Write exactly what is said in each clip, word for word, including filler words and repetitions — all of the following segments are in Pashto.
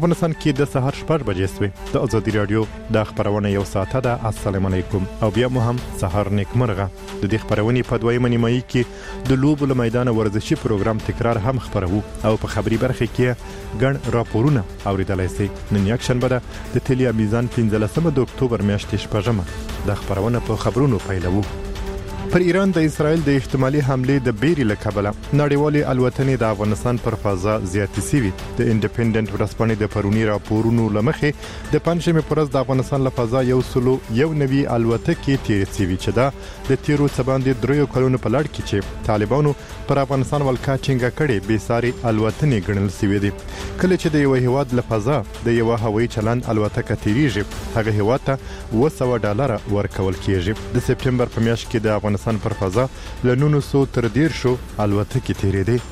افغانستان کې د سهار شپږ بجې سوې. د ازادي رادیو د خبرونه یو ساعته ده. السلام علیکم او بیا مو هم سهار نیکمرغه. د دې خبرونې په دویمه نیمایي کې د لوبو له میدان ورزشي پروګرام تکرار هم خبرو او په خبري برخه کې ګڼ راپورونه اوریدلای شئ. نن یکشنبه ده د تلیا میزان پنځلسمه د اکتوبر میاشتې شپږمه. د خبرونه په خبرونو پیلوو. پر ایران د اسرائیل د احتمالي حمله د بیري له کبله نړیوالي الوتنې د افغانستان پر فضا زیاتې سوي. د انډیپندنت ورځپاڼې د پرونی راپورونو لمخې د پنځمې پرز د افغانستان له فضا یو سلو یو نوي الوتکې تیرې سوي چې دا د تیرو څباندې دریو کلونو په لړ کې چې طالبانو پر افغانستان ولکا چنګه کړي بې ساري الوتنې ګڼل سوي دي. کله چې د یو هیواد له فضا د یو هوایي چلند الوتکه تیریږي هغه هیواد ته اوه سوه ډالر ورکول کیږي. د سپټمبر په میاشت کې د افغانستان پر فضا له نولس سوه تر ډیر شو الوتکې تیرېدې.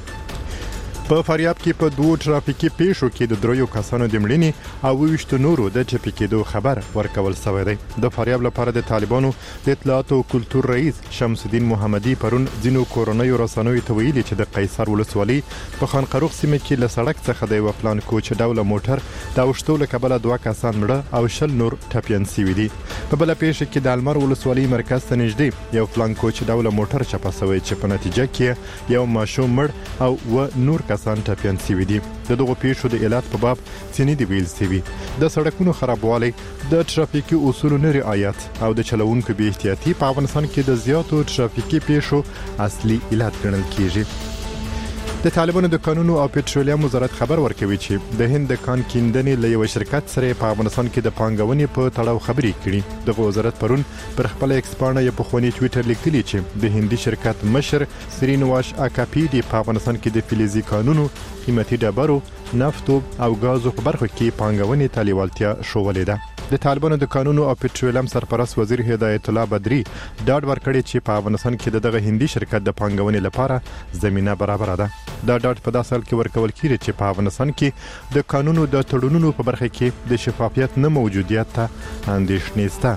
په فاریاب کې په دوه ترافیکي پیښو کې د دریو کسانو د مړینې او ویشت نورو د چپی کېدو خبر ورکول شوی دی. د فاریاب لپاره د طالبانو د اطلاعات او کلتور رئیس شمس الدین محمدي پرون ځینو کورنیو رسنیو ته ویلي چې د قیصر ولسوالۍ په خانقروغ سیمه کې له سړک څخه د یو پلان کوچ ډوله موټر د اوښتو له کبله دوه کسان مړه او شل نور ټپیان شوي دي. په بله پیښه کې د المار ولسوالۍ مرکز ته نږدې یو پلان کوچ ډوله موټر چپه شوی چې په نتیجه کې یو ماشوم مړ او و نور کسان ټپیان شوي دي. د دغو پیښو د علت په باب څه دی ویل شوي. د سړکونو خرابوالی، د ترافیکي اصولو نه رعایت او د چلوونکو بې احتیاطي په افغانستان کې د زیاتو ترافیکي پیښو اصلي علت ګڼل کیږي. د طالبانو د قانونو او پټرولیم وزارت خبر ورکوي چې د هند د کان کیندنې له یو شرکت سره په افغانستان کې د پانګونې په تړاو خبرې کړي. د وزارت پرون پر خپل ایکس پاڼه یو پخوانی ټویټر لیکلی چې د هندي شرکت مشر سرینواش اکاپیډي په افغانستان کې د فلزي کانونو، قیمتي ډبرو، نفتو او غازو په برخو کې پانګونې ته لیوالتیا ښودلې ده. د طالبانو د قانونو او پټرولیم سرپرست وزیر هدایت الله بدری ډاډ ورکړی چې په افغانستان کې دغه هندي شرکت د پانګونې لپاره زمينه برابر ده. دا ډاډ په داسې حال کې ورکول کیږي چې په افغانستان کې د قانونو د تړونونو په برخه کې د شفافیت نه موجودیت ته اندېښنې شته.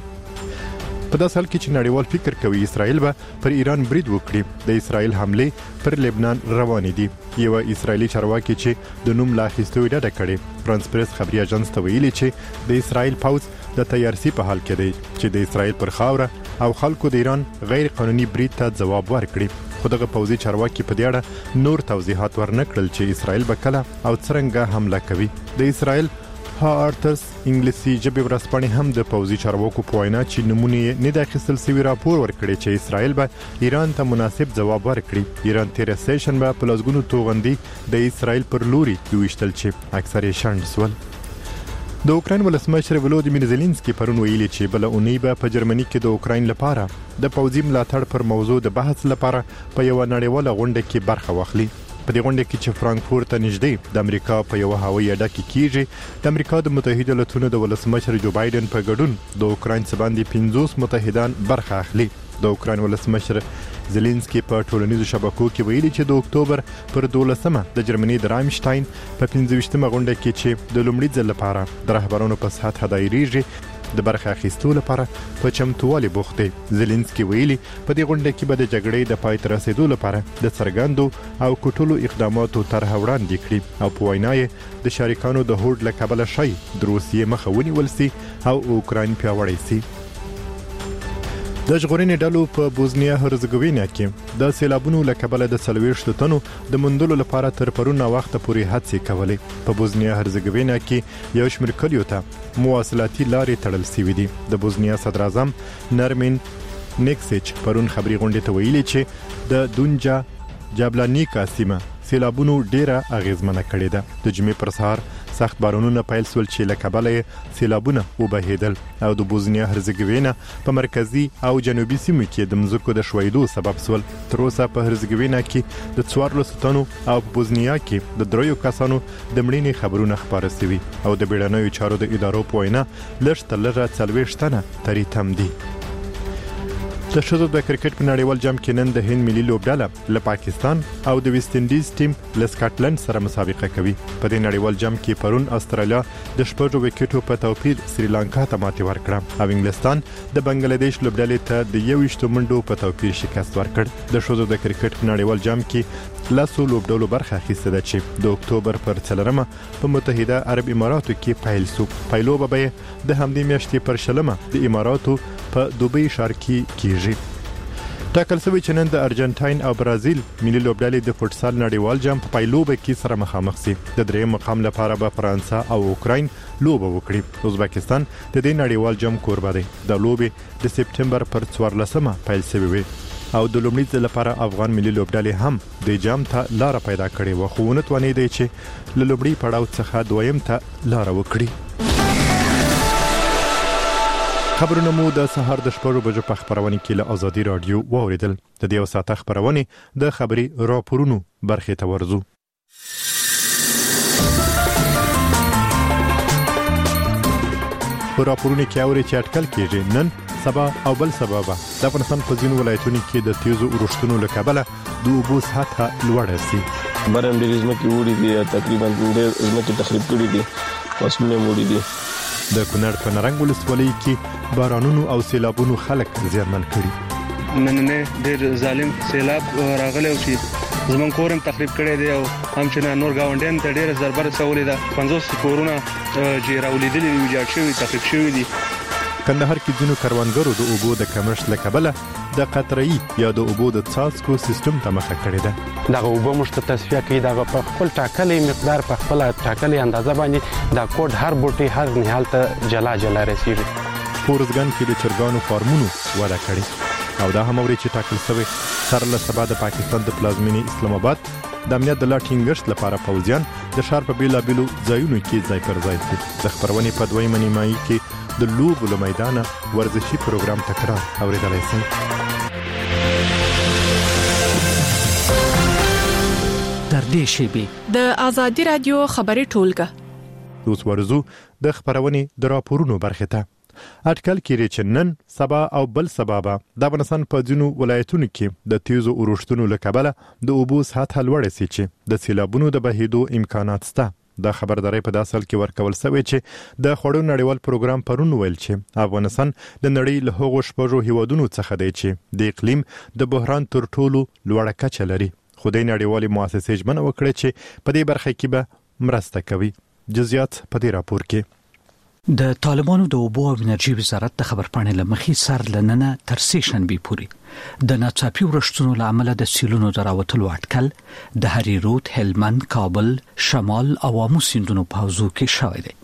په داسې حال کې چې نړیوال فکر کوي اسرائیل به پر ایران برید وکړي. د اسرائیل حمله پر لبنان روانې دي. یو اسرائیلی چارواکي چې د نوم لا اخیستو ډډه کړې فرانس پریس خبري اژانس ته ویلي چې د اسرائیل پوځ د تیارسي په حال کې دی چې د اسرائیل پر خاوره او خلکو د ایران غیر قانوني برید ته ځواب ورکړي. خو دغه پوځي چارواکي په دې اړه نور توضیحات ورنکړل چې اسرائیل به کله او څرنګه حمله کوي. د اسرائیل هارتس انګلیسي ژبې ورځپاڼې هم د پوځي چارواکو په وینا چې نمونه نه د اخیستل شوي راپور ورکړي چې اسرائیل به ایران ته مناسب ځواب ورکړي. ایران تیره سیشنبه په لسګونو توغندي د اسرائیل پر لوري ویشتل چې اکثر یې شنډ سول. د اوکراین ولسمشر ولودیمیر زيلنسکي پرون ویلي چې بل اونۍ به په جرمني کې د اوکراین لپاره د پوځي ملاتړ پر موضوع د بحث لپاره په یو نړیواله غونډه کې برخه واخلي. په دې غونډه کې چې فرانکفورت ته نږدې د امریکا په یو هوایي اډه کې کیږي د امریکا د متحده ایالاتونو د ولسمشر جو بایدن په ګډون د اوکراین څخه باندې پنځوس متحدان برخه اخلي. د اوکراین ولسمشر زيلنسکي په ټولنیزو شبکو کې ویلي چې د اکتوبر پر دولسمه د جرمني د رایمشتاین په پنځه ویشتمه غونډه کې چې د لومړي ځل لپاره د رهبرانو په سطحه دایریږي د برخه اخیستو لپاره په چمتووالي بوخت دی. زيلنسکي ویلي په دې غونډه کې به د جګړې د پای ته رسیدو لپاره د څرګندو او کټلو اقداماتو طرح وړاندې کړي او په وینا یې د شریکانو د هوډ له کبله شي د روسیې مخه ونیول سي او اوکراین پیاوړی سي. د ژغورنې ډلو په بوزنیا هرزګوینیا کې د سیلابونو له کبله د څلوېښتو تنو د موندلو لپاره تر پرونه وخته پورې هڅې کولې. په بوزنیا هرزګوینیا کې یو شمېر کلیو ته مواصلاتي لارې تړل شوي دي. د بوزنیا صدر اعظم نرمین نیکسچ پرون خبري غونډې ته ویلي چې د دونجا جابلانیکا سیمه سیلابونو ډیره اغیزمنه کړې ده. د جمعې پر سهار سخت بارانونه پیل سول چې له کبله سیلابونه وبهیدل او د بوزنیا هرزګوینا په مرکزی او جنوبي سیمو کې د مځکو د شویدو سبب سول. تر اوسه په هرزګوینا کې د څوارلسو تنو او په بوزنیا کې د دریو کسانو د مړینې خبرونه خپاره شوي او د بیړنیو چارو د ادارو په وینا لږ تر لږه څلوېښت تنه تری تم دي. د ښځو د کرکټ په نړیوال جام کې نن د هند ملي لوبډله له پاکستان او د ویسټ انډیز ټیم له سکاټلند سره مسابقه کوي. په دې نړیوال جام کې پرون استرالیا د شپږو وکټو په توپیر سریلانکا ته ماتې ورکړه او انګلستان د بنگلاديش لوبډلې ته د یو ویشت منډو په توپیر شکست ورکړ. د ښځو د کرکټ په نړیوال جام کې لاسو لوبډلو برخه اخیسته ده چې د اکتوبر پر څلورمه په متحده عرب اماراتو کې پیل شو. پیلوبه به د همدې میاشتې پر شلمه د اماراتو په دوبۍ ښار کې کیږي. ټاکل شوی چې نن د ارجنټاین او برازیل ملي لوبډلې د فوټسال نړیوال جام په پیلوبه کې سره مخامخ شي. د دریم مقام لپاره به فرانسه او اوکراین لوبه وکړي. ازبکستان د دې نړیوال جام کوربه دی. د لوبې د سپټمبر پر څوارلسمه پیل شوی وي او د لومړي ځل لپاره افغان ملي لوبډلې هم د جام ته لار پیدا کړې و، خو ونه توانې دی چې له لومړي پړاو څخه دویم ته لار وکړي. خبرونه مو د سهار د شپږو بجو په خبرونه کې له ازادي رادیو واوریدل. د دې وساته خبرونه د خبري راپورونو برخه ته ورزو. په راپورونه کې اوري چې اټکل کېږي نن سبا او بل سبا به د افغانستان په ځینو ولایتونو کې د تیزو اورښتونو له کبله د اوبو سطحه لوړه شي. برم ډېر ځمکې وړي دي، تقریبا ډېر ځمکې تخریب کړي دي، فصلونه وړي دي. د کونړ په نرنګ ولسوالۍ کې بارانونو او سیلابونو خلک زیانمن کړي. نن ډېر ظالم سیلاب راغلی او چې زمون کورم تخریب کړي دي او هم چې نور گاونډیان ته ډېر ضرر رسولې ده. پنځوس کورونه چې راولېدلي دي ویجاړ شوي تخریب شوي دي. کندهار کې ځینو کروندګرو د اوبو د کمښت له کبله د قطره‌ای یا د اوبو د څاڅکو سیستم ته مخه کړې ده. دا اوبو مشته تصفیه کوي، دا په خپل ټاکلې مقدار په خپل ټاکلې اندازه باندې دا کوډ هر بوټي هر نهال ته جلا جلا رسیږي. پورزګان کې د چرګانو فارمونو وده کړي او دا هم اوري چې ټاکل شوی سره له سبا د پاکستان د پلازمینې اسلام آباد د امنیت د لاټینګشت لپاره پوځیان د ښار په بیلابیلو ځایونو کې ځای پر ځای دي. د خبرونې په دویمه نیمایي کې د لوبو له میدانه ورزشي پروګرام تکرار اوریدلای شئ. در دې شیبې د ازادي رادیو خبري ټولګه اوس ورزو د خبرونې د راپورونو برخه ته. اټکل کېږي چې نن سبا او بل سبا به د افغانستان په ځینو ولایتونو کې د تیزو اورښتونو له کبله د اوبو سطحه لوړه شي چې د سیلابونو د بهیدو امکانات شته. دا خبرداري په داسل کې ورکول شوی چې د خړو نړیوال پروګرام پرون ویل چې افغانستان د نړۍ له هغو شپږو هیوادونو څخه دی چې د اقلیم د بحران تر ټولو لوړه کچه لري. خو د نړیوالې مؤسسې ژمنه وکړه چې په دې برخه کې به مرسته کوي. جزئیات په دې راپور کې. د طالبانو د اوبو او انرژي وزارت د خبرپاڼې لمخې سر لننه تر سه شنبې پورې د ناڅاپي ورښتونو له امله د سیلونو د راوتلو اټکل د هریرود، هلمند، کابل، شمال او امو سیندونو په حوزو کې شوی دی.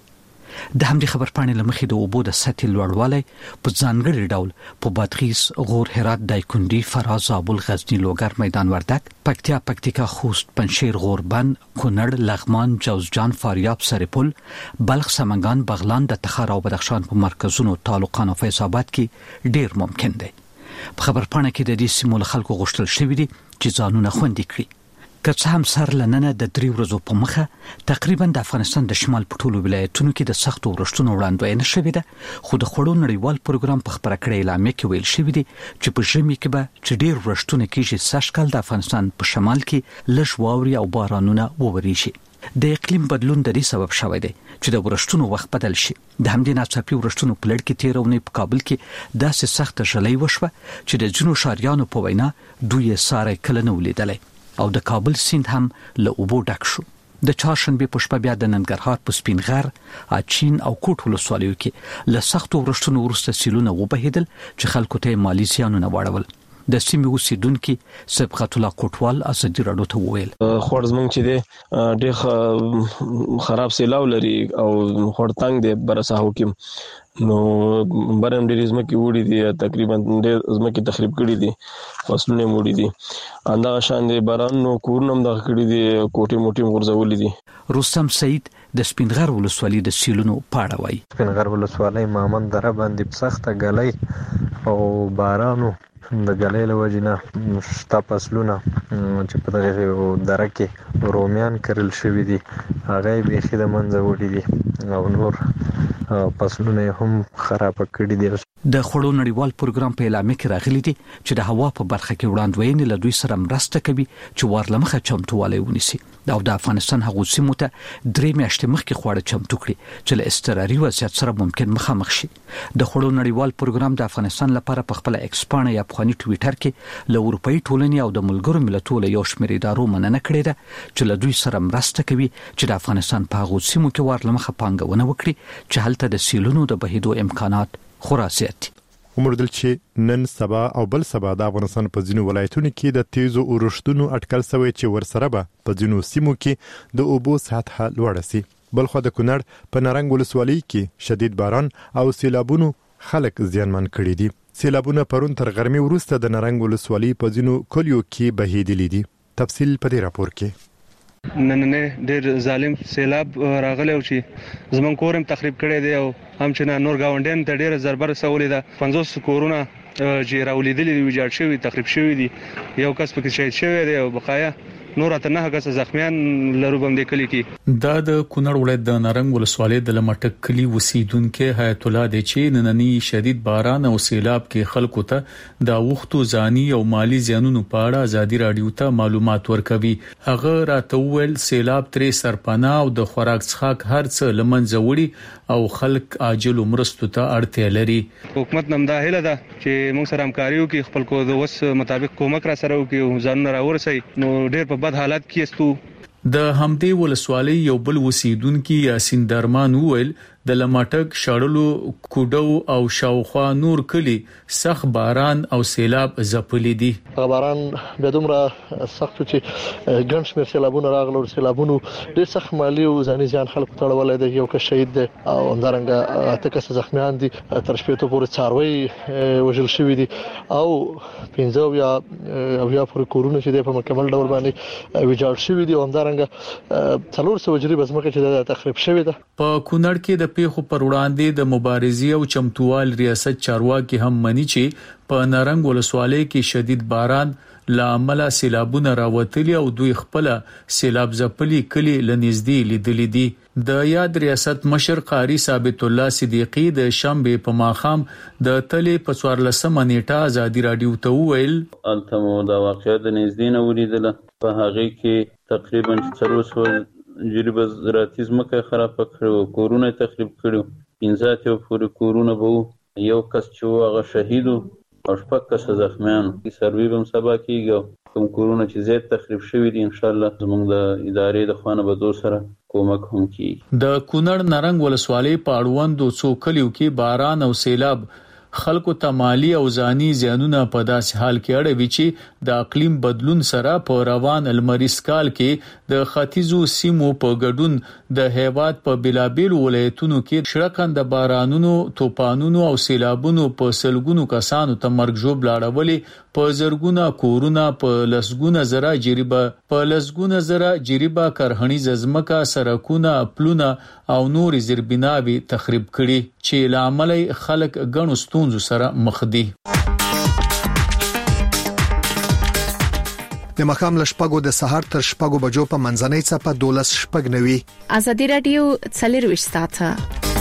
د همدې خبرپاڼې لمخې د اوبو د سطحې لوړوالی په ځانګړي ډول په بادغیس، غور، هرات، دایکنډي، فراه، زابل، غزني، لوګر، میدان وردګ، پکتیا، پکتیکا، خوست، پنجشیر، غوربند، کونړ، لغمان، جوزجان، فاریاب، سرپل، بلخ، سمنګان، بغلان، د تخار او بدخشان په مرکزونو، تعلقان او فیض آباد کې ډیر ممکن دی. په خبرپاڼه کې د دې سیمو خلکو غوښتل شوی دی چې ځانونه خوندي کړي. که څه هم سر لننه د درې ورځو په مخه تقریبا د افغانستان د شمال په ټولو ولایتونو کې د سختو ورښتونو وړاندوینه شوې ده، خو د خړو نړیوال پروګرام په خبره کړې اعلامیه کې ویل شوی دی چې په ژمي کې به چې ډیر ورښتونه کېږي، سږکال د افغانستان په شمال کې لږ واوري او بارانونه وورېږي. د اقلیم بدلون د دې سبب شوی دی چې د ورښتونو وخت بدل شي. د همدې ناڅاپي ورښتونو په لړ کې تیر اونۍ په کابل کې داسې سخت ژلۍ وشوه چې د ځینو ښاریانو په وینا دوی یې ساری کله نه ولیدلی او د کابل سیند هم له اوبو ډک شو. د چهارشنبې په شپه بیا د ننګرهار په سپین غر، اچین او کوټ ولسوالیو کې له سختو ورښتونو وروسته سیلونه وبهیدل چې خلکو ته مالی زیانونه واړول. د سیمې اوسیدونکي سبقت الله کوټوال ازادي راډیو ته وویل خور زمونږ چې دی ډېر خراب سیلاب لري او خور تنګ دی بر ساحو کې، نو برم ډېر ځمکې وړي دي، تقریبا ډېر ځمکې تخریب کړي دي، فصلونه وړي دي، همدغه شان دی بارانونو کورونه هم دغه کړي دي، کوټې موټې غورځولي دي. رستم سعید د سپین غر ولسوالۍ د سیلونو په اړه وایي. سپین غر ولسوالۍ مامن دره باندې سخته ګلۍ او بارانو د ګلۍ له وجې نه شته فصلونه چې په دغه دره کې رومیان کرل شوي دي، هغه یې بیخي د منځه وړي دي او نور فصلونه هم خراب کړي دي. د خړو نړیوال پروګرام په اعلامیه کې راغلي دي چې د هوا په برخه کې وړاندوینې له دوی سره مرسته کوي چې ورلمخه چمتووالی ونیسي او د افغانستان هغو سیمو ته درې میاشتې مخکې خواړه چمتو کړي چې له اضطراري وضعیت سره ممکن مخامخ شي. د خړو نړیوال پروګرام د افغانستان لپاره په خپل ایکسپانه یا افغاني ټویټر کې له اروپאי ټولنې او د ملګرو ملتونو له یو شمېر ادارو مننه کړې ده چې له دوی سره مرسته کوي چې د افغانستان په هغو سیمو کې ورلمخه پانګونه وکړي چې هلته د سیلونو د بهیدو امکانات خورا زیات دي. ومردل چې نن سبا او بل سبا د افغانستان په ځینو ولایتونو کې د تیزو اورښتونو اټکل شوی چې ورسره به په ځینو سیمو کې د اوبو سطح لوړه شي. بلخو د کونړ په نارنګ ولسوالۍ کې شدید باران او سیلابونو خلک زیانمن کړي دي. سیلابونه پرون تر غرمې وروسته د نارنګ ولسوالۍ په ځینو کلیو کې بهیدلي دي. تفصیل په دې راپور کې. نن نه ډېر ظالم سیلاب راغلی او چې زمون کورم تخریب کړی دی او هم چې نور گاونډیان ته ډېر ضرر رسولې ده. پنځوس کورونه چې راولیدلي دي ویجاړ شوي تخریب شوي دي. یو کس پکې شهید شوی دی او بقایا نور اته نه کس زخمیان لرو بم د کلی کې. دا د کونړ ولایت د نارنګ ولسوالۍ د لمټک کلی اوسیدونکو حیات الله د چې نننی شدید باران او سیلاب کې خلکو ته د وختو ځاني او مالی زیانونو په اړه ازادي رادیو ته معلومات ورکوي. هغه راته ویل سیلاب ترې سرپناه او د خوراک څخه هر څه لمنځه وړي او خلک عاجل مرستو ته اړتیا لري. حکومت نم دا هله ده چې موږ سره همکاري وکړي خپل کو د وس مطابق کومک را سره وکړي ځان را ورسي نو ډېر په بد حالات کې استو. د همدې ولسوالۍ یو بل اوسیدونکو یاسین درمان وویل د لمټک شړلو کوډو او شاوخوا نور کلی سخت باران او سیلاب زپلې دي. باران به دومره سخت چې ګڼ شمېر سیلابونه راغلي او سیلابونو ډېر سخت مالی او ځاني ځان خلکو ته اړولې دي. یو کس شهید دی او همدارنګه اته کس زخمیان دي. تر شپې ته پورې څاروي وژل شوی دي او پنځه یا بیا پورې کورونه چې په مکمل ډول باندې ویجاړ شوی دي او همدارنګه څلور سوه جریبه ځمکه چې د تخریب شوی ده. په کونړ کې د پیښو پر وړاندې د مبارزې او چمتووال ریاست چارواکي هم مني چې په نارنګ ولسوالۍ کې شدید باران لامل سیلابونه راوتلي او دوی خپل سیلاب زپلي کلی لنږدې لیدلې دي. د یاد ریاست مشر قاری ثابت الله صدیقی د شنبه په ماخام د تلې په څوارلسمه نیټه ازادي رادیو ته ویل التمو دا واقعیت د نږدې نه ولیدله. په هغه کې تقریبا څلور سوه جریبه زراعتي ځمکه خراب کړو، کورونه تخریب کړو، پنځه اتیا پورې کورونه به یو کس چې هغه شهید او شپږ کس زخمیان. سروي هم سبا کېږي کوم کورونه چې زیات تخریب شوي دي ان شاء الله زموږ د ادارې د خوانه به دو سره کومک هم کیږي. د کونړ نارنګ ولسوالۍ په اړوندو څو کلیو کې باران او سیلاب خلکو ته مالی او ځاني زیانونه په داسې حال کې اړوي چې د اقلیم بدلون سره په روان المریز کال کې د ختیځو سیمو په ګډون د هیواد په بلابل ولایتونو کې شړکند بارانونو، توپانونو او سیلابونو په سلګونو کسانو ته مرګ ژوب لاړولې. په زرګونه کورونه په لسګونه زره جریبه په لسګونه زره جریبه کرهنیز ځمکه، سرکونه، پلونه او نور زیربناوي تخریب کړي چې لامل خلک ګڼو ستونزو سره مخ دي. د مخام لشپګو د سحر تر شپګو بجو په منځنۍ صفه دولس شپګ نوي. ازادي رادیو څلرويش ساعته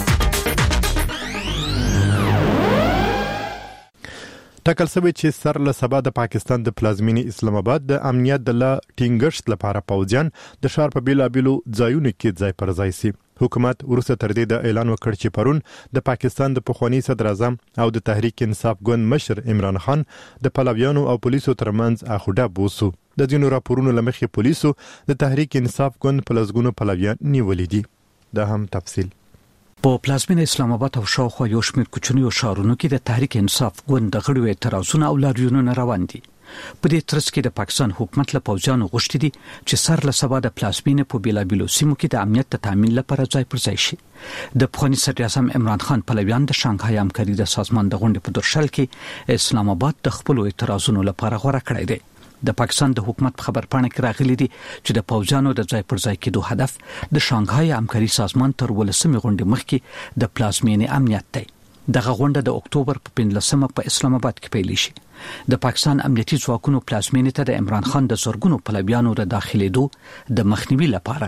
ټاکل شوی چې سر له سبا د پاکستان د پلازمینی اسلام آباد د امنیت د لا ټینګښت لپاره پوځیان د ښار په بیلابیلو ځایونو کې ځای پر ځای شي. حکومت ورسته تر دې د اعلان وکړ چې پرون د پاکستان د پخوانی صدر اعظم او د تحریک انصاف ګوند مشر عمران خان د پلویانو او پولیسو ترمنځ اخوډه بوسو. د ځینو راپورونو لمخې پولیسو د تحریک انصاف ګوند پلزګونو پلویان نیولې دي. دا هم تفصیل. په پلازمینه اسلام آباد او شاوخوا یو شمېر کوچنیو ښارونو کې د تحریک انصاف ګوند د غړو اعتراضونه او لاریونونه روان دي. په دې ترڅ کې د پاکستان حکومت له پوځیانو غوښتي دي چې سر له سبا د پلازمینه په بیلابیلو سیمو کې د امنیت د تامین لپاره ځای پر ځای شي. د پخوانی صدر اعظم عمران خان پلویان د شانګهای همکاري د سازمان د غونډې په درشل کې اسلام آباد د خپل اعتراضونو لپاره غوړه کړی دی. د پاکستان د حکومت په خبرپاڼه کې راغلي دي چې د پوځیانو د ځای پر ځای کېدو هدف د شانګهای همکاري سازمان تر ولسمې غونډې مخکې د پلازمینې امنیت دی. دغه غونډه د اکتوبر په پنځلسمه په اسلام آباد کې پیل شي. د پاکستان امنیتي ځواکونو پلازمینې ته د عمران خان د زورګونو پلویانو د داخليدو د مخنیوي لپاره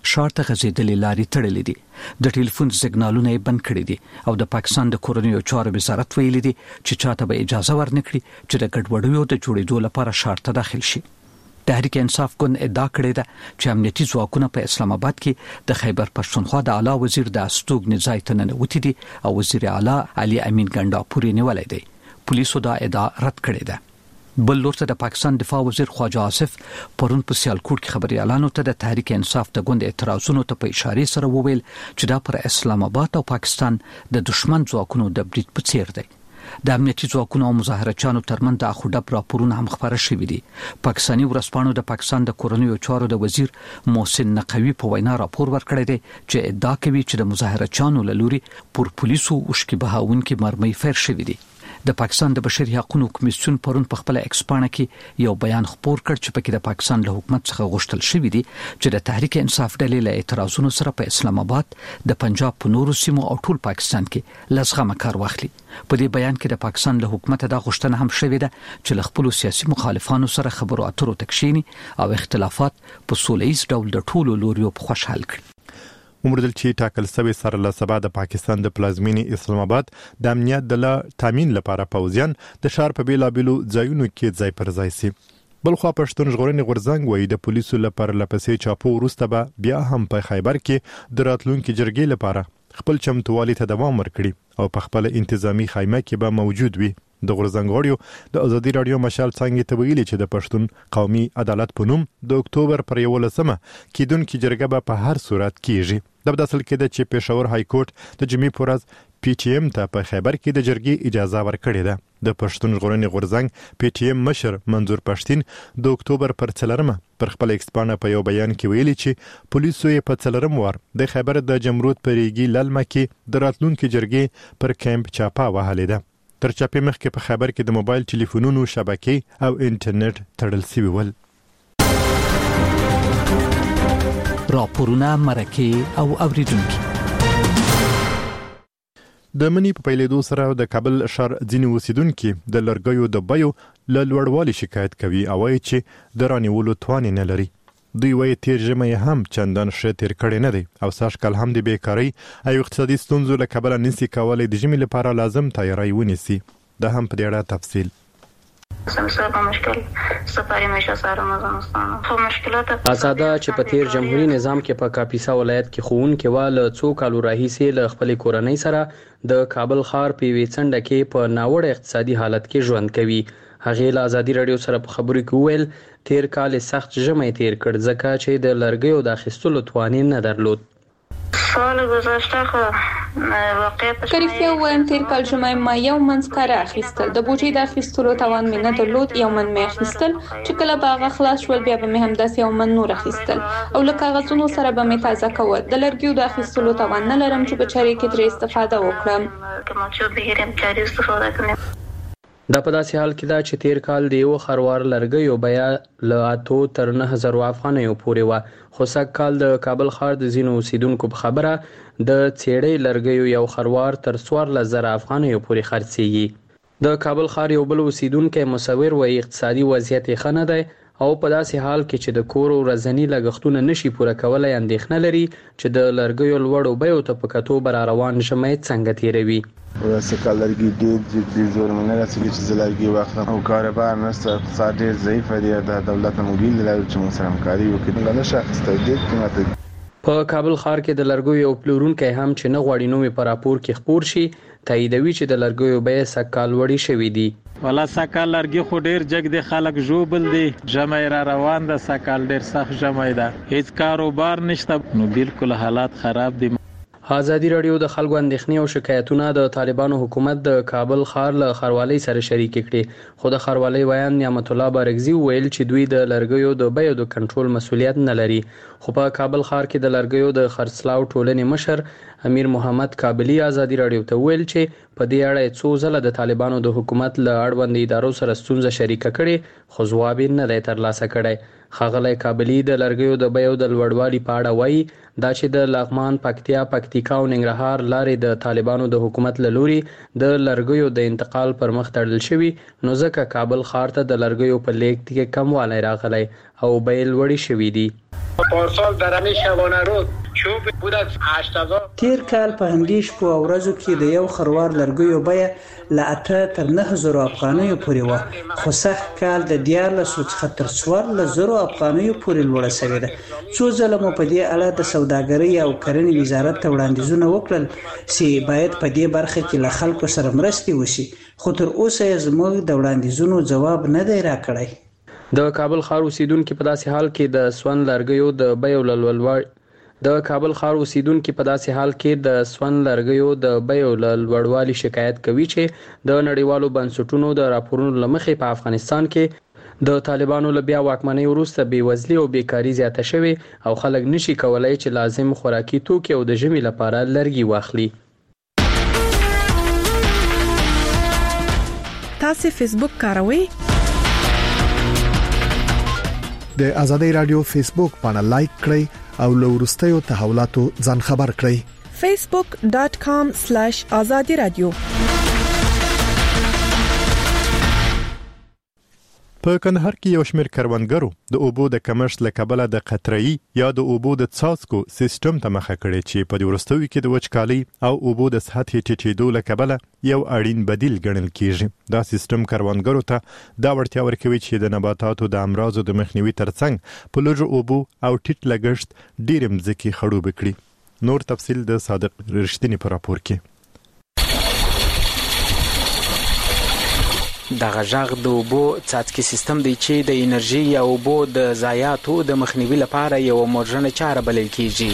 شارته غزیدلې لارې تړلې دي د ټلیفون سیګنالونه یې بند کړي دي او د پاکستان د کورنیو چارو وزارت ویلي دي چې چاته به اجازه ورنکړي چې د ګډوډیو د جوړېدو لپاره شارته داخل شي. تحریک انصاف ګوند ادعا کړې ده چې امنیتي ځواکونه په اسلام آباد کې د خیبر پښتونخوا د اعلی وزیر د استوګ نزای ته ننوتي دي او وزیر اعلی علي امین ګنډاپوري نیولای دی. پولیسو دا ادعا رد کړې ده. بل لورته د پاکستان دفاع وزیر خواجه آصف پرون په سیالکوټ کې خبريالانو ته د تحریک انصاف د ګوند اعتراضونو ته په اشاره سره وویل چې دا پر اسلام آباد او پاکستان د دشمن ځواکونو د برید په څیر دی. د امنیتي ځواکونو او مظاهرچیانو ترمن د اخوډب راپورونه هم خبره شوې دي. پاکستاني ورسپانو د پاکستان د کورنیو چارو د وزیر محسن نقوی په وینا راپور ورکړی دی چې ادعا کوي چې د مظاهرچیانو له لوري پر پولیسو اوشکې بهاونکي مرمۍ فیر شوې دي. د پاکستان د بشري حقوقو کمیسیون پرون په خپل ایکسپانه کې یو بیان خپور کړ چې پکې د پاکستان له حکومت څخه غوښتل شوې دي چې د تحریک انصاف ډلې له اعتراضونو سره په اسلام آباد د پنجاب په نورو سیمو او ټول پاکستان کې لزغمه کار واخلي. په دې بیان کې د پاکستان له حکومت د غوښتنه هم شوې ده چې له خپل سیاسي مخالفانو سره خبرو اترو تکشيني او اختلافات په سولهییز ډول د ټولو لوريو په خوشحال کړي. ومردل چې ټاکل سوي سره له سبا د پاکستان د پلازمینی اسلام آباد د امنیت د تامین لپاره پوځیان د شهر په بیلابلو ځایونو کې ځای پر ځای سي. بلخوا پښتون ژغورنې غورځنګ وایي د پولیسو لپاره لپسې چاپو وروسته به بیا هم په خیبر کې د راتلونکو جرګې لپاره خپل چمتووالي ته دوام ورکړي او په خپل انتظامی خیمه کې به موجود وي. د غورځنګ غړیو د ازادي رادیو مشال څنګه ته ویلي چې د پښتون قومي عدالت په نوم د اکتوبر پر یولسمه کېدونکې جرګه به په هر صورت کیږي. د بداسل کې د چې پېښور های کورټ د جمعې پورز پی ټی ایم ته په خیبر کې د جرګې اجازه ورکړې ده. د پښتون ژغورنې غورځنګ پی ټی ایم مشر منظور پښتين د اکتوبر پر څلرمه پر خپل ایکسپانه په یو بیان کې ویلي چې پولیسو یې په څلرم وار د خیبر د جمرود پرېږي للمه کې د راتلونکو جرګې پر کیمپ چاپا وهلې ده. تر چاپې مخکې په خیبر کې د موبایل ټلیفونونو شبکې او انټرنیټ تړل شوي ول. راپورونه مرکه او اوریدونکو د منی په پیلېدو سره د کابل ښار ځینې اوسیدونکو د لرګیو د بیو له لوړوالي شکایت کوي او وايي چې د رانیولو توان نه لري. دوی وايي تیر ژمی هم چندان ښه تیر کړی نه دی او سږ کال هم د بیکارۍ او اقتصادي ستونزو له کبله نشي کولی د ژمي لپاره لازم تیاری ونیسي. دا هم په دې اړه تفصیل سمسره مشکل سفاري مشه سره مزنستانه خو مشکلات اساده چې په تیر جمهوریت نظام کې په کاپیسا ولایت کې خون کې واله څو کالو راهیسې له خپل کورنۍ سره د کابل ښار په ویڅنډه کې په ناوړه اقتصادي حالت کې ژوند کوي. هغه له ازادي رادیو سره په خبرو کې ویل تیر کال سخت ژمی تیر کړ ځکه چې د لرګیو د اخیستلو توان نه درلود. سال گذشته خو واقعیت کریفیا وایم تیر کال ژمی ما یو منځ کار اخیستل د بوجي د اخیستلو توان مې نه درلود. یو من مې اخیستل چې کله باغ خلاص شول بیا به مې هم داس یو من نور اخیستل او له کاغذونو سره به مې تازه کول. د لرګیو د اخیستلو توان نه لرم چې بچری کې ترې استفاده وکړم. کوم چې به هرم چاري استفاده کړم. دا په داسې حال کې دا چې تیر کال د یو خروار لرګیو بیا له اتو تر نه هزار افغانیو پورې و خو سږ کال د کابل ښار د ځینو اوسیدونکو په خبره د څېړۍ لرګیو یو خروار تر څوارلس زره افغانیو پورې خرڅېږي. د کابل ښار یو بل اوسیدونکی مصور وایي اقتصادي وضعیت یې ښه نه دی او په داسې حال کې چې د کور ورځني لګښتونه نشي پوره کولی اندېښنه لري چې د لرګیو لوړو بیو ته په کتو به را روان ژمی څنګه تیروي. ورسته کال لرګي ډېر ډېر زور منه راځي چې زه لرګي واخلم او کاروبار نشته اقتصاد ډېر ضعیف دی. د دولت نه موږ لرو چې موږ سره همکاري وکړو نه شخص ته ډېر قیمت. په کابل ښار کې د لرګیو یو پلورونکی هم چې نه غواړي نومې په راپور کې خپور شي تاییدوي چې د لرګیو بیې سږ کال لوړې شوي دي. ولا سږ کال لرګي خو ډېر جګ دی خلک ژوبل دي ژمی را روان ده سږ کال ډېر سخت ژمی ده هیڅ کاروبار نشته نو بالکل حالات خراب دي. ازادي رادیو د خلکو اندېښنې او شکایتونه د طالبانو حکومت د کابل ښار له ښاروالۍ سره شریک کړي خو د ښاروالۍ ویان نعمت الله بارګزي ویل چې دوی د لرګیو د بیو د کنټرول مسولیت نه لري. خو په کابل ښار کې د لرګیو د خرڅلاو ټولنې مشر امیر محمد کابلی ازادي رادیو ته ویل چې په دې اړه څو ځله د طالبانو د حکومت له اړوند ادارو سره ستونزه شریکه کړي خو ځواب یې نه دی ترلاسه کړی. ښاغلی کابلی د لرګیو د بیو د لوړوالي په اړه وایي دا چې د لغمان پکتیا پکتیکا او ننګرهار لارې د طالبانو د حکومت له لوري د لرګیو د انتقال پر مخ تړل شوي نو ځکه کابل ښار ته د لرګیو په لیږد کې کموالی راغلی او بیې لوړې شوي دي. پارسال در همین شبانه رود چوب بود از هشت هزار. تیر کال په همدې شپو او ورځو کې د یو خروار لرګیو بیه له اته تر نه زره افغانیو پورې وه، خو سږ کال د دیارلسو څخه تر څوارلس زرو افغانیو پورې لوړه شوې ده. څو ځله مو په دې اړه د سوداګرۍ او کرنې وزارت ته وړاندیزونه وکړل چې باید په دې برخه کې له خلکو سره مرستې وشي، خو تر اوسه یې زموږ د وړاندیزونو ځواب نه دی راکړی. د کابل ښار اوسیدونکو په داسې حال کې د سون لرګیو د بیو لوړوالي د کابل ښار اوسیدونکو په داسې حال کې د سون لرګیو د بیو لوړوالي شکایت کوي چې د نړیوالو بنسټونو د راپورونو لمخې په افغانستان کې د طالبانو له بیا واکمنۍ وروسته بېوزلي او بیکاري زیاته شوې او خلک نشي کولای چې لازم خوراکي توکي او د ژمي لپاره لرګي واخلي. تاسو فیسبوک کاروئ؟ د ازادي رادیو فیسبوک باندې لایک کړئ او له وروستیو تحولاتو ځان خبر کړئ. facebook dot com slash azadi radio. په کندهار کې یو شمېر کروندګرو د اوبو د کمښت له کبله د قطره‌ای یا د اوبو د څاڅکو سیستم ته مخه کړې چې په دې وروستیو کې د وچکالۍ او اوبو د سطحې ټیټېدو له کبله یو اړین بدیل ګڼل کیږي. دا سیستم کروندګرو ته دا وړتیا ورکوي چې د نباتاتو د امراضو د مخنیوي ترڅنګ په لږو اوبو او ټیټ لګښت ډېرې مځکې خړوبې کړي. نور تفصیل د صادق رښتینی په راپور کې. د غږ د اوبو څاڅکي سیستم دی چې د انرژي یا اوبو د ضایعاتو د مخنیوي لپاره یو مډرنه چاره بلل کیږي.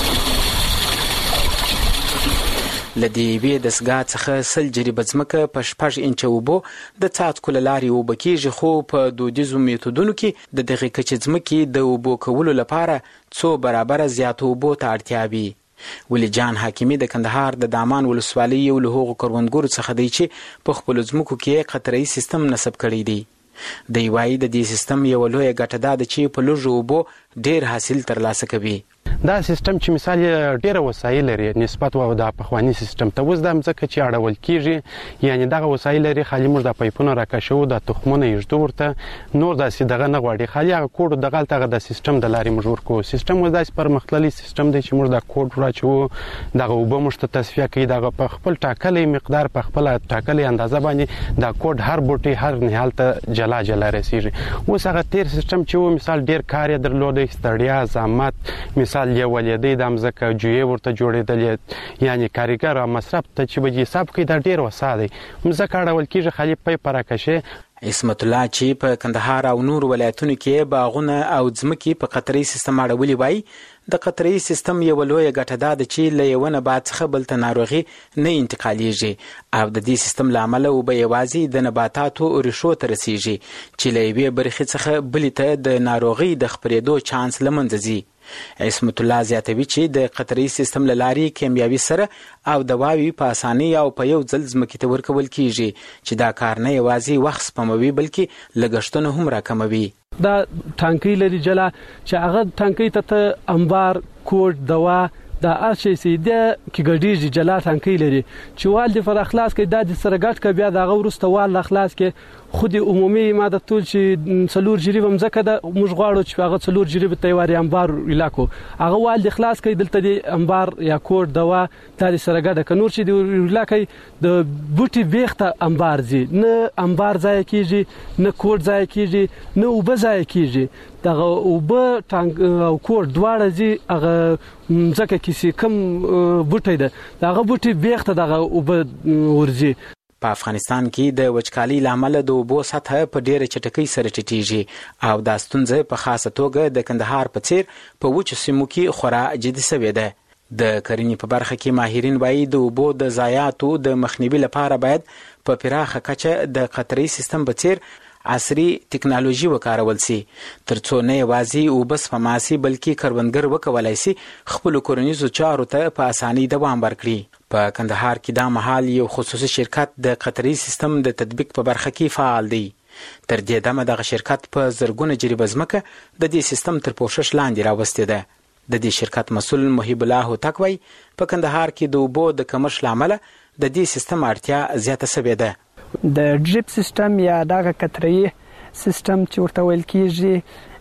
لدی وی د سګا څخه سل جریبه ځمکه په شپږ انچه اوبو د څاڅکو لاري اوبه کیږي، خو په دودیزو میتودونو کې د دغه کچې ځمکې د اوبو کولو لپاره څو برابر زیات اوبو ته اړتیا وي. ولی جان حکیمی د کندهار د دامان ولسوالۍ یو له هغو کروندګرو څخه دی چې په خپلو ځمکو کې قطره‌ای سیستم نصب کړی دی. دی وایي د دې سیستم یوه لویه ګټه دا ده چې په لږو اوبو ډېر حاصل ترلاسه کوي. دا سیستم چې مثال یې ډېره وسایل لري نسبت و د پخواني سیستم ته، اوس دا مځکه چې اړول کیږي یعنی دغه وسایل لري، خالي موږ د پایپونو راکشو د تخمونه یږدو ورته نور داسې دغه نه غواړي، خالي هغه کوډ دغه دغه د سیستم د لارې موږ ورکو. سیستم اوس داسې پرمختللی سیستم دی چې موږ د کوډ راچو دغه اوبه موږ ته تصفیه کوي، دغه په خپل ټاکلی مقدار په خپل ټاکلی اندازه باندې د کوډ هر بوټي هر نهال ته جلا جلا رسیږي. اوس هغه تیر سیستم چې مثال ډېر کار یې درلوده، ستړیا زحمت مثال یو ولیدې د مځکه جوړې ورته جوړېدلې یعنی کاریګر او مصرف ته چې به حساب کوي دا ډېر وساده مځکه اړول کېږي خالي پایپ راکشي. عصمت الله چې په کندهار او نور ولایتونو کې باغونه او ځمکې په قطره‌ای سیستم اړولي وایي د قطره‌ای سیستم یو لویه ګټه ده چې له یو نبات څخه بل ته ناروغي نه انتقالیږي او د دې سیستم له امله اوبه یوازې د نباتاتو ریښو ته رسیږي چې له یوې برخې څخه بلې ته د ناروغۍ د خپرېدو چانس له منځه ځي. عصمت الله زیاتوي چې د قطره‌ای سیستم له لارې کیمیاوي سره او دواوی په اسانۍ او په یو ځل ځمکې ته ورکول کیږي چې دا کار نه یوازې وخت سپموي بلکې لګښتونه هم راکموي. دا ټانکۍ لري جلا چې هغه ټانکۍ ته انبار کوډ دوا دا ارشي سیده کې ګډیږي جلا ټانکۍ لري چې وال د فر اخلاص کې د دې سره ګټ ک بیا دا ورسته وال اخلاص کې خود عمومي ماده ټول چې څلور جریب مزکه د موږ غواړو چې هغه څلور جریب تیواري انبار علاقو هغه وال د اخلاص کې دلته د انبار یا کوډ دوا د سره ګډه ک نور چې د علاقې د بوټي بیخته انبار زی نه انبار ځای کیږي نه کوډ ځای کیږي نه وب ځای کیږي دغه وب ټانک او کوډ دواړه زی هغه مزکه کې کوم بوټي ده دغه بوټي بیخته دغه وب ورزي. په افغانستان کې د وچکالۍ لامل د اوبو سطح په ډېره چټکۍ سره ټیټیږي او دا ستونزه په خاصه توګه د کندهار په څیر په وچو سیمو کې خورا جدي شوې ده. د کرنې په برخه کې ماهرین وایي د اوبو د ضایعاتو د مخنیوي لپاره باید په پراخه کچه د قطره‌ای سیستم په څیر عصري ټکنالوژي وکارول سي ترڅو نه یوازې اوبه سپماسي بلکې کروندګر وکولای سي خپل کورنیزو چارو ته په اسانۍ دوام ورکړي. په کندهار کې دا مهال یو خصوصي شرکت د قطره‌ای سیستم د تطبیق په برخه کې فعال دی. تر دې دمه دغه شرکت په زرګونه جریبه ځمکه د دې سیستم تر پوښښ لاندې راوستې ده. د دې شرکت مسؤل محیب الله هوتک وایي په کندهار کې د اوبو د کمښت لامله د دې سیستم اړتیا زیاته شوې ده. د ډریپ سیستم یا دغه قطره‌ای سیستم چې ورته ویل کیږي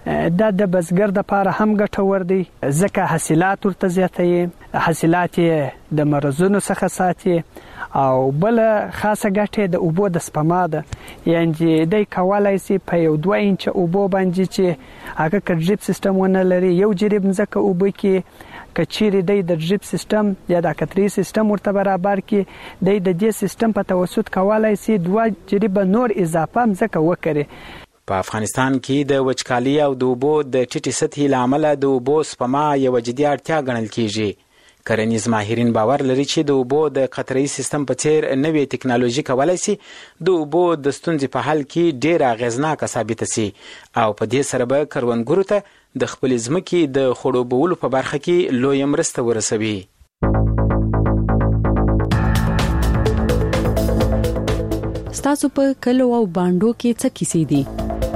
دا د بزګر د لپاره هم ګټور دی ځکه حاصلات ورته زیاتوي، حاصلات یې د مرزونو څخه ساتي او بل خاصه ګټه د اوبو د سپما ده. یعنی د کولای شي په یو دوه انچ اوبو باندې چې هغه کډریپ سیستم ونه لري یو جریب ځکه اوبو کې کچيري د ډریپ سیستم یا د کتري سیستم ورته برابر کې د دې سیستم په توسط کولای شي دوه جریب نور اضافه ځکه وکړي. په افغانستان کې د وچکالي او د اوبو د ټیټې سطحې لامل د اوبو سپما یو جدي اړتیا ګڼل کیږي. کرنیز ماهرین باور لري چې د اوبو د قطري سیستم په څیر نوې ټکنالوژي کولای شي د اوبو د ستونزې په حل کې ډېر اغیزناک ثابت شي او په دې سره به کروندګرو ته د خپل ځمکې د خړوبولو په برخه کې لوی مرسته ورسوي. ستاسو په کلو او باندو کې څه کیسې دي؟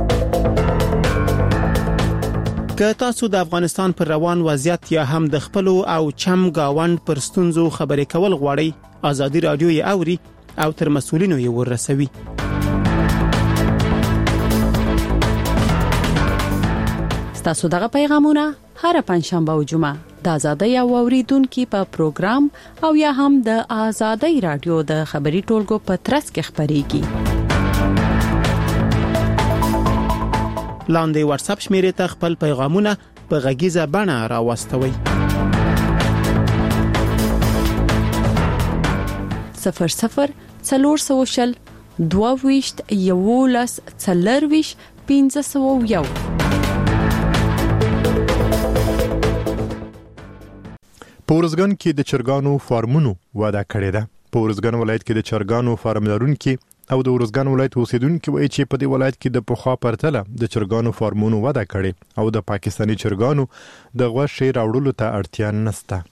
که تاسو د افغانستان پر روان وضعیت یا هم د خپل او چم گاوند پر ستونزو خبرې کول غواړئ، آزادي رادیو یې اوري او تر مسؤلینو یې ورسوي. ستاسو دغه پیغامونه هر پنځشنبه او جمعه د آزادۍ او اوریدونکو په پروګرام او یا هم د آزادۍ رادیو د خبري ټولګو په ترڅ کې خبريږي. لاندې واتس اپ شمیرې ته خپل پیغامونه په غږیزه بڼه راوستوئ. صفر صفر څلور سوشل دوه ویشت یولس څلرویش پنځه سوه یو. په ورزګان کې د چرګانو فارمونو وده کړې ده. په ورزګان ولایت کې د چرګانو فارم لرونکي او د ورزګان ولایت اوسیدونکو وایي چې په دې ولایت کې د پخوا پرتله د چرګانو فارمونو وده کړې او د پاکستاني چرګانو د غوښې راوړلو ته اړتیا نشته.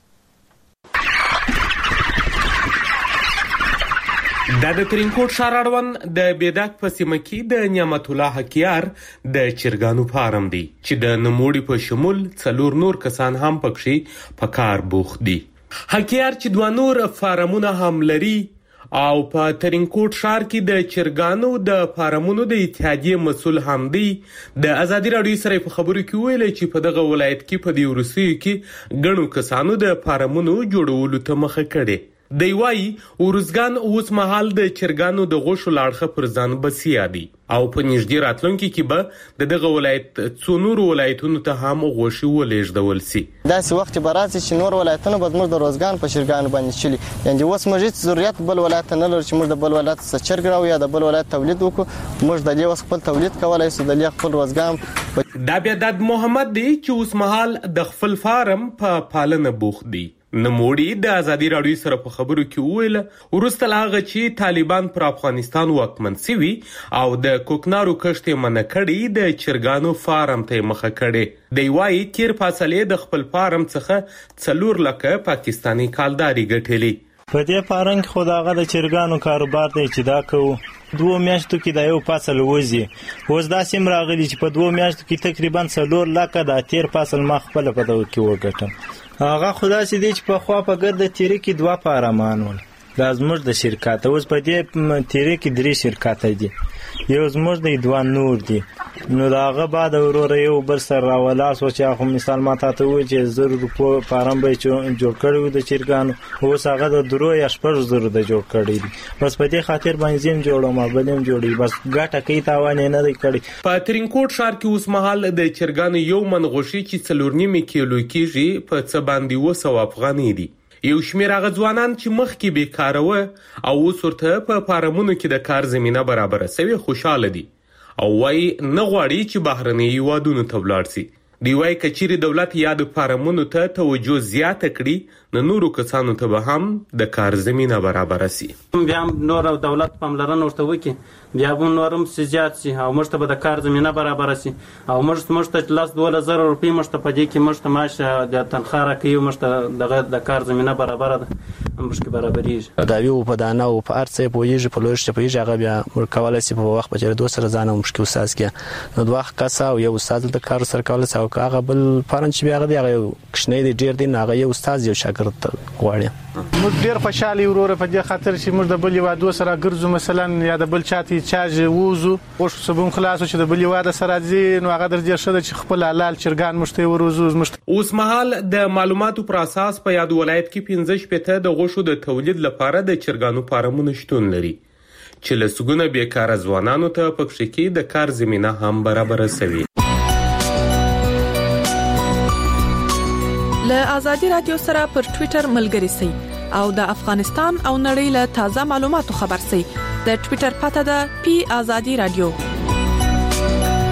د ترینکوټ ښار اړوند د بیداک په سیمه کې د نعمت الله حکیار د چرګانو فارم دی چې د نموړي په شمول څلور نور کسان هم پکې په کار بوخت دي. حکیار چې دوه نور فارمونه هم لري او په ترینکوټ ښار کې د چرګانو د فارمونو د اتحادیې مسول هم دی. د آزادي رادیو سره په خبرو کې ویل چې په دغه ولایت کې په دې وروستیو کې ګڼو کسانو د فارمونو جوړولو ته مخه کړې. دی وايي ورزګان اوس مهال د چرګانو د غوښو لاړخه پر ځان بسیا دي او په نږدې راتلونکي کې به د دغه ولایت څو نور ولایتونو ته هم غوښې ولېږدول شي. داسې وخت به راځي چې نور ولایتونه به زموږ د روزګان په چرګانو باندې چلي. یعنې اوس موږ هېڅ ضرورت بل ولایت نه لرو چې موږ د بل ولایت څخه چرګ راوړو یا د بل ولایت تولید وکړو. موږ د دې اوس خپل تولید کولی شو، د دې خپل روزګان. دا بیا داد محمد دی چې اوس مهال د خپل فارم په پالنه بوخت دی. نموړي د آزادي رادیو سره په خبرو کې ویل ورسته لاغه چې طالبان پر افغانستان واکمن سوي او د کوکنارو کښت منع کړي د چرګانو فارم ته مخه کړي. دی وايي تیر فاصله د خپل فارم څخه څلور لکه پاکستانی کالداري ګټلې. په دې فارم کې خداغه د چرګانو کاروبار دی چې دا کوو. دوه میاشتو کې د یو فصل وځي. اوس دا سیم راغلی چې په دوه میاشتو کې تقریبا څلور لکه د تیر فصل ما خپل په دغه کې وګټم. هغه خدا سي دي چې په خوا په ګرد تیری کې دوه پارمان ول. دا زموږ د شرکت اوس په دې تیری کې درې شرکت دي، یو زموږ د دوه نور دي. نو داغه بعد ورور یو بل سره راولا سو چې خو مثال ماته ته وي چې زر روپو فارم به جوړ کړو د چرګانو. اوس هغه د درو یا شپږ زر د جوړ کړی دي. بس په دې خاطر باندې جوړو ما بلیم جوړي بس ګټه کوي تاوان نه دی کړی. په ترینکوټ ښار کې اوس مهال د چرګانو یو من غوښې چې څلور نیمه کیلو کېږي په څه باندې وسو افغاني دي. یو شمیر هغه ځوانان چې مخکې بیکاره و او اوس ورته په فارمونو کې د کار زمينه برابره سوي خوشاله دي او وايي نه غواړي چې بهرني هیوادونو ته ولاړ شي. دی وايي کچېرې دولت یا د فارمونو ته توجه زیاته کړي نو نورو کسانو ته به هم د کار زمينه برابره شي. بیا نور دولت پاملرنه ورته وکړي بیا به نورم زیات شي او موږ ته به د کار زمينه برابره شي او موږ موږ ته لاس دوه زره روپۍ موږ ته په دې کې موږ ته معاش د تنخواه راکوي موږ ته دغه د کار زمينه برابره ده مشکل برابرېږي دا یو په دانه او په ارڅه پویږي په لوړ شته پویږي هغه بیا کولای شي په وخت بچره دوه سره ځان مشکل استاد کې نو دوه کسه او یو استاد د کار سره کولای شي او هغه بل فرنچ بیا هغه دی کښنه دی ډیر دی هغه یو استاد یو شاګرد غواړي موږ ډیر خوشاله یو وروره په دې خاطر چې موږ د بل یو دوه سره ګرځو مثلا یا د بل چاته چاج ووزو او سبون خلاصو چې د بل یو د سره ځي نو هغه درځي شته چې خپل حلال چرګان مشته وروزو اوس مهال د معلوماتو پر اساس په یاد ولایت کې پنځه شپږ د غوښو د تولید لپاره د چرګانو فارمونه شتون لري چې لسګونه بیکاره ځوانانو ته په کښې کې د کار زمينه هم برابر شوي. له آزادي رادیو سره پر ټوئیټر ملګري سئ او د افغانستان او نړۍ له تازه معلوماتو خبر سئ. د ټوئیټر پته ده پی آزادي رادیو.